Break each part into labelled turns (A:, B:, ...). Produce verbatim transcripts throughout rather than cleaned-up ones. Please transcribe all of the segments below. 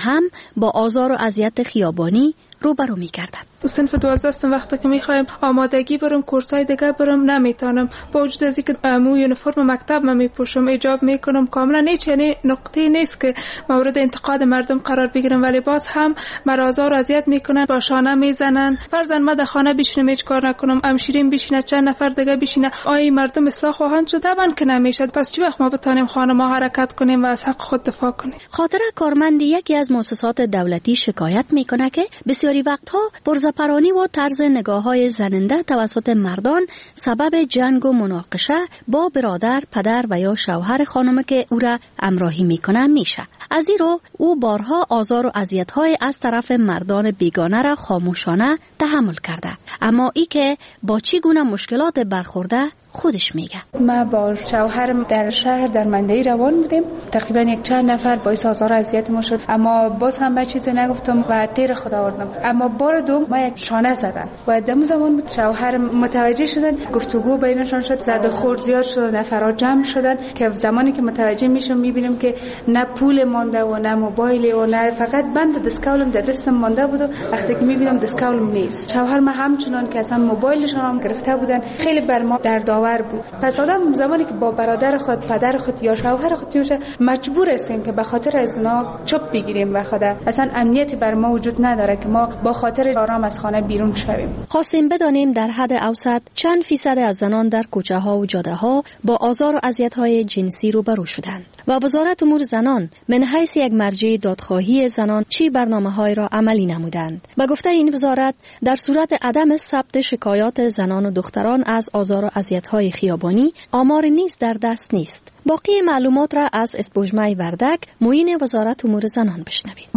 A: هم با آزار و اذیت خیابانی روبرو می‌گردد.
B: صنف دوازده هستم، وقتی که میخوایم آمادگی برم کورسای دیگه برم نمیتونم، با وجود از اینکه مو یونیفرم مکتب من میپوشم، ایجاب میکنم کاملا، هیچ یعنی نقطه نیست که مورد انتقاد مردم قرار بگیرم، ولی باز هم مرا آزار و اذیت میکنن، با شانه میزنن. فرضاً من در خانه بشینم هیچ کار نکنم، همشیرین بشینه، چند نفر دیگه بشینه، آیا مردم اصلاح خواهند شد؟ طبعا که نمیشه. پس چی وقت ما بتونیم خانه ما حرکت کنیم و از حق خود دفاع کنیم؟
A: خاطره کارمند یکی از مؤسسات دولتی شکایت میکنه که بسیاری وقتها پرزپرانی و طرز نگاه‌های زننده توسط مردان سبب جنگ و مناقشه با برادر، پدر و یا شوهر خانم که او را همراهی میکنه میشه. از این رو او بارها آزار و اذیت‌های از طرف مردان بیگانه را خاموشانه تحمل کرده، اما ای که با چی گونه مشکلات برخورده خودش میگه.
C: ما با شوهرم در شهر در مندهی روان بودیم، تقریبا یک چند نفر باعث آزار و اذیت ما شد، اما باز هم به چیزی نگفتم و تیر خدا آوردم. اما بار دوم ما یک شانه زدن و دم زمان شوهرم متوجه شدن، گفتگو بینشان شد، زد و خورد زیاد شد، نفرات جمع شدن که زمانی که متوجه میشم میبینیم که نه پول مانده و نه موبایل و نه فقط بند دستکولم در دستم مانده بود و وقتی که میبینم دستکولم نیست. شوهرم همچنان که اصلا موبایلشون هم گرفته بودن، خیلی بر ما درد آور بود. پس آدم زمانی که با برادر خود، پدر خود یا شوهر خود میشه، مجبور هستیم که به خاطر از اونا چوب بگیریم و خدا اصلا امنیتی بر ما وجود نداره که ما با خاطر آرام از خانه بیرون شویم.
A: خواستیم بدانیم در حد اوسط چند فیصد از زنان در کوچه ها و جاده ها با آزار و اذیت های جنسی روبرو شدند و وزارت امور زنان من حیث یک مرجع دادخواهی زنان چی برنامه‌های را عملی نمودند. به گفته این وزارت در صورت عدم ثبت شکایات زنان و دختران از آزار و اذیت‌های خیابانی آمار نیز در دست نیست. باقی معلومات را از اسپوجمای وردک معین وزارت امور زنان بشنوید.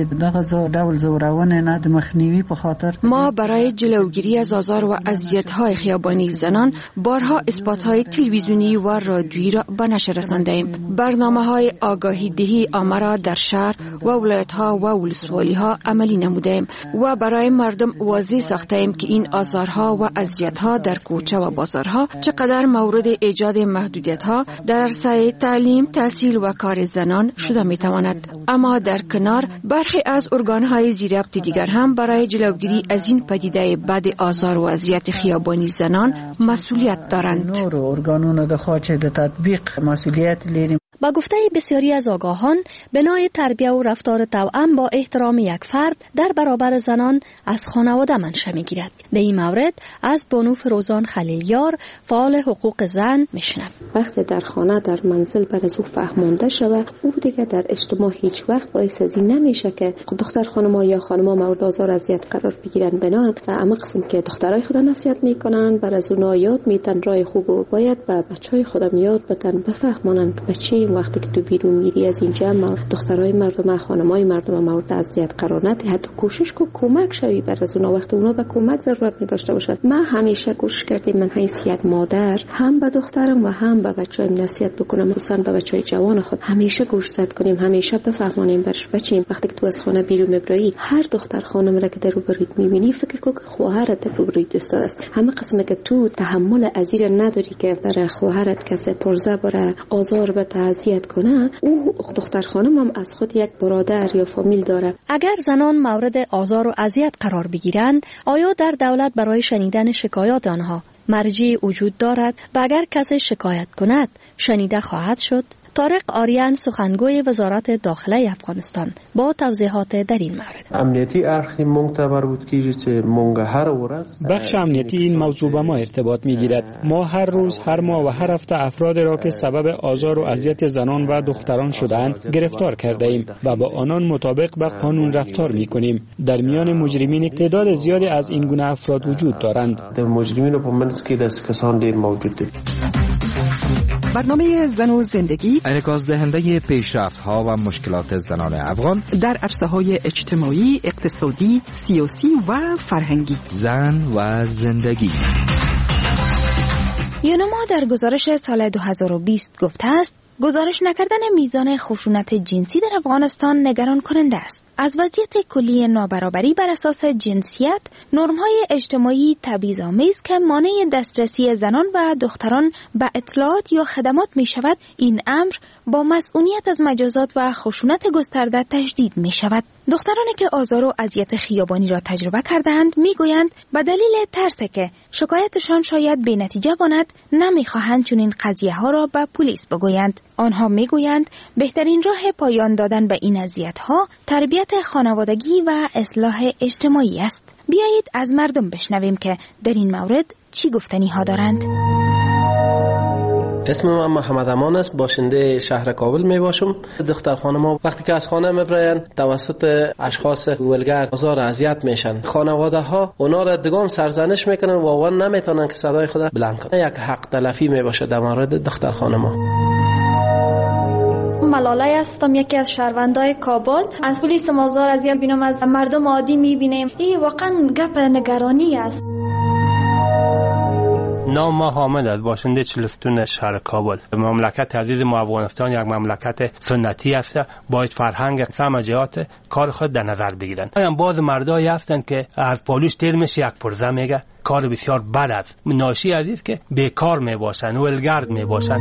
D: ما برای جلوگیری از آزار و اذیت‌های خیابانی زنان بارها اسپات‌های تلویزیونی و رادیویی را به نشر رسانده‌ایم. برنامه‌های آگاهی دهی عامه را در شهر و ولایت‌ها و ولسوالی‌ها عملی نموده‌ایم و برای مردم واضح ساخته‌ایم که این آزارها و اذیت‌ها در کوچه و بازارها چقدر مورد ایجاد محدودیت‌ها در عرصه تعلیم، تحصیل و کار زنان شده می‌تواند. اما در کنار برخی از ارگان‌های زیرربط دیگر هم برای جلوگیری از این پدیده بد آزار و اذیت خیابانی زنان مسئولیت دارند.
E: ارگانونه د خاصه د تطبیق مسئولیت لري.
A: با گفته بسیاری از آگاهان، بنای تربیت و رفتار توأم با احترام یک فرد در برابر زنان از خانواده منشأ می‌گیرد. در این مورد از بانو فروزان خلیلیار، فعال حقوق زن، میشنویم.
F: وقتی در خانه در منزل بر از او فهمانده شود، او دیگه در اجتماع هیچ وقت باعث از این نمیشه که دختر خانم‌ها یا خانم‌ها مورد آزار و اذیت قرار بگیرن. بنان اما قسم که دخترای خود نصیحت میکنن، بر از اونها یاد میتن راه خوب و باید به بچهای خودم یاد بدن، بفهمونن که بچه وقتی که تو بیرون میری از اینجا دخترای مردم، خانمای مردم مورد اذیت قرار ندی، حتی کوشش کو کمک شوی بر از اونها وقتی اونها به کمک ضرورت می داشته باشن. من همیشه کوشش کردم من حیثیت مادر هم به دخترم و هم به بچه‌ام نصیحت بکنم، خصوصا به بچهای جوان خود همیشه گوش زد کنیم، همیشه بفهمونیم برش بچیم وقتی که تو از خانه بیرون میبری، هر دختر خانم را که در روبرویت میبینی فکر کن که خواهرت در روبرویت دوست است. همه قسمه که تو تحمل ازیر نداری که برای خواهرت کسی پرزه بره آزار به تعذیت کنه، او دختر خانم هم از خود یک برادر یا فامیل داره.
A: اگر زنان مورد آزار و اذیت قرار بگیرند، آیا در دولت برای شنیدن شکایات آنها مرجع وجود دارد و اگر کسی شکایت کند شنیده خواهد شد؟ طارق آریان، سخنگوی وزارت داخله افغانستان، با توضیحات در این مورد.
G: امنیتی ارخی معتبر بود که چه مونږ هر ورځ
H: بخش امنیتی این موضوع به ما ارتباط میگیرد. ما هر روز، هر ماه و هر هفته افراد را که سبب آزار و اذیت زنان و دختران شده‌اند گرفتار کرده ایم و با آنان مطابق به قانون رفتار میکنیم. در میان مجرمین تعداد زیادی از این گونه افراد وجود دارند.
G: در مجرمین په منځ کې داسې کسان ډېر موجود دي.
I: برنامه زن و زندگی
J: انعکاس دهنده پیشرفت‌ها و مشکلات زنان افغان
I: در عرصه‌های اجتماعی، اقتصادی، سیاسی و فرهنگی.
J: زن و زندگی.
K: یونما در گزارش سال دو هزار و بیست گفته است گزارش نکردن میزان خشونت جنسی در افغانستان نگران کننده است. از وضعیت کلی نابرابری بر اساس جنسیت، نرم‌های اجتماعی تبعیض‌آمیز که مانع دسترسی زنان و دختران به اطلاعات یا خدمات می شود، این امر با مسئولیت از مجازات و خشونت گسترده تجدید می شود. دخترانی که آزار و اذیت خیابانی را تجربه کردند می گویند به دلیل ترس که شکایتشان شاید بی نتیجه ماند نمی خواهند چنین قضیه ها را به پلیس بگویند. آنها می گویند بهترین راه پایان دادن به این اذیت ها تربیت خانوادگی و اصلاح اجتماعی است. بیایید از مردم بشنویم که در این مورد چی گفتنی ها دارند.
G: اسم من محمد امان است، باشنده شهر کابل می باشم. دختر خانم وقتی که از خانه میبرن توسط اشخاص ولگرد آزار و اذیت میشن. خانواده ها اونا را دگان سرزنش میکنن و اون نمیتونن که صدای خود بلند کنن. یک حق تلفی می باشه در مورد دختر خانم ها.
L: ملاله هستم، یکی از شهروندای کابل. از پلیس آزار اذیت بینم، از مردم عادی میبینیم. این واقعا گپ نگرانی است.
M: نام ما حامد است، باشنده چلستون شهر کابل. مملکت عزیز ما افغانستان یک مملکت سنتی است، باید فرهنگ همه جهات کار خود در نظر بگیرن. هم باز مردایی هستند که از پالوش تیر میشه یک پرزه میگه، کار بسیار بد است. ناشی از است که بیکار میباشن، ولگرد میباشن.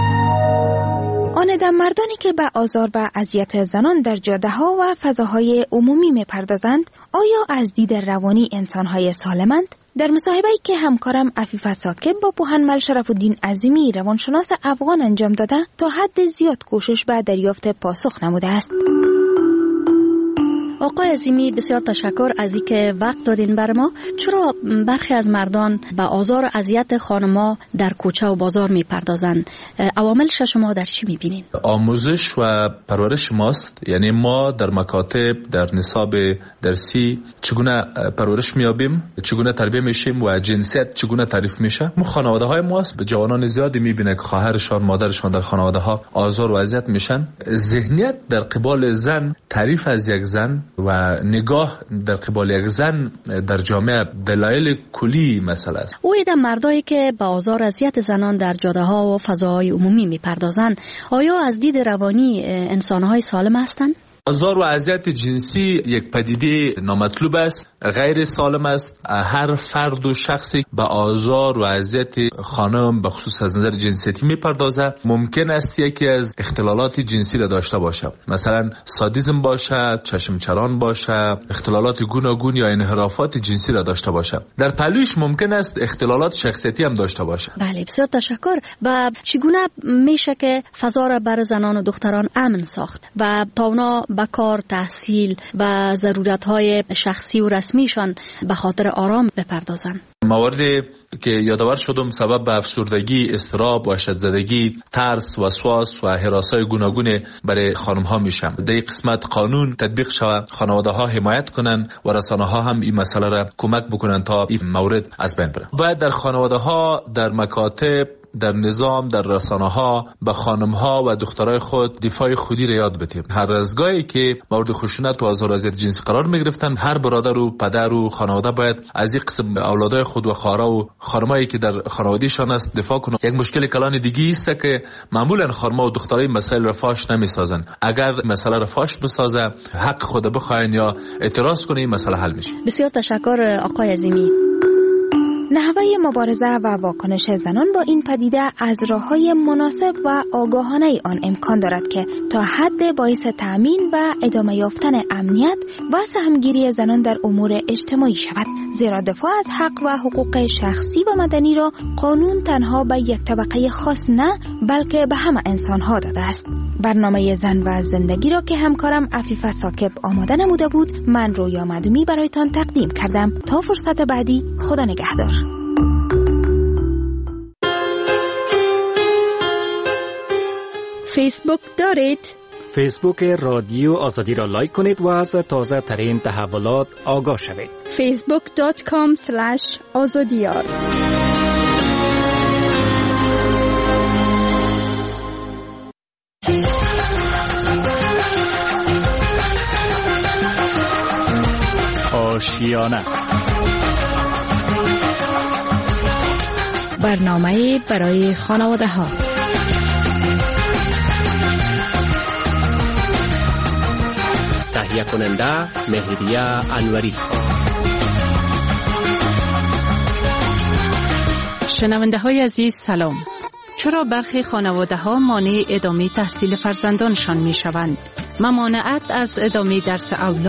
K: آن مردانی که به آزار و اذیت زنان در جاده‌ها و فضاهای عمومی میپردازند، آیا از دید روانی انسان‌های سالمند؟ در مصاحبه‌ای که همکارم عفیفه ساکب با پوهنمل شرف الدین عظیمی روانشناس افغان انجام داده، تا حد زیاد کوشش به دریافت پاسخ نموده است.
A: آقای عظیمی، بسیار تشکر از اینکه وقت دادین بر ما. چرا برخی از مردان به آزار و اذیت خانم‌ها در کوچه و بازار میپردازند؟ عواملش شما در چی میبینین؟
N: آموزش و پرورش ماست. یعنی ما در مکاتب، در نصاب درسی چگونه پرورش میابیم، چگونه تربیه میشیم و جنسیت چگونه تعریف میشه. ما خانواده های ماست به جوانان زیادی میبینه که خواهرشان، مادرشان در خانواده ها آزار و اذیت میشن. ذهنیت در قبال زن، تعریف از یک زن و نگاه در قبال یک زن در جامعه دلایل کلی مسئله است.
A: او ایده مردایی که با آزار اذیت زنان در جاده ها و فضاهای عمومی میپردازند، آیا از دید روانی انسان‌های سالم هستند؟
N: آزار و اذیت جنسی یک پدیده نامطلوب است، غیر سالم است. هر فرد و شخصی به آزار و اذیت خانم به خصوص از نظر جنسیتی میپردازه. ممکن است یکی از اختلالات جنسی را داشته باشه، مثلا سادیسم باشه، چشم چران باشه، اختلالات گوناگون یا انحرافات جنسی را داشته باشه. در پهلوش ممکن است اختلالات شخصیتی هم داشته باشه.
A: بله، بسیار تشکر. و چگونه میشه که فضا را بر زنان و دختران امن ساخت و تا اونا به کار، تحصیل و ضرورت‌های شخصی و رسمیشان به خاطر آرام بپردازند؟
N: مواردی که یادآور شدم سبب به افسردگی، اضطراب، وحشت‌زدگی، ترس، وسواس و هراس‌های گوناگون برای خانم‌ها میشه. در این قسمت قانون تطبیق شود، خانواده‌ها حمایت کنن و رسانه‌ها هم این مسئله را کمک بکنن تا این مورد از بین بره. باید در خانواده‌ها، در مکاتب، در نظام، در رسانه‌ها به خانم‌ها و دخترای خود دفاع خودی را یاد بدیم. هر از گاهی که مورد خشونت و آزار و اذیت جنسی قرار می‌گرفتن، هر برادر و پدر و خانواده باید از این قسم اولادای خود و خواهرها و خانمایی که در خانواده‌شان است دفاع کنند. یک مشکل کلان دیگه است که معمولا خانم‌ها و دخترای مسائل را فاش نمی‌سازن. اگر مسئله را فاش بسازه، حق خود بخواین یا اعتراض کنه، این مسئله حل میشه.
A: بسیار تشکر آقای عظیمی.
K: نحوه مبارزه و واکنش زنان با این پدیده از راه‌های مناسب و آگاهانه آن امکان دارد که تا حد باعث تأمین و ادامه یافتن امنیت و سهمگیری زنان در امور اجتماعی شود. زیرا دفاع از حق و حقوق شخصی و مدنی را قانون تنها به یک طبقه خاص نه، بلکه به همه انسان‌ها داده است. برنامه زن و زندگی را که همکارم عفیفه ساکب آماده نموده بود، من رویا مدومی برایتان تقدیم کردم. تا فرصت بعدی، خدا نگهدار.
A: فیسبوک دارید؟
H: فیسبوک رادیو آزادی را لایک کنید و از تازه ترین تحولات آگاه شوید.
A: فیسبوک دات کام اسلش آزادیار.
H: آشیانه،
A: برنامه برای خانواده ها.
O: تهیه کننده مهریه انوری.
P: شنونده های عزیز سلام. چرا برخی خانواده ها مانع ادامه تحصیل فرزندانشان می شوند؟ ممانعت از ادامه درس اولاد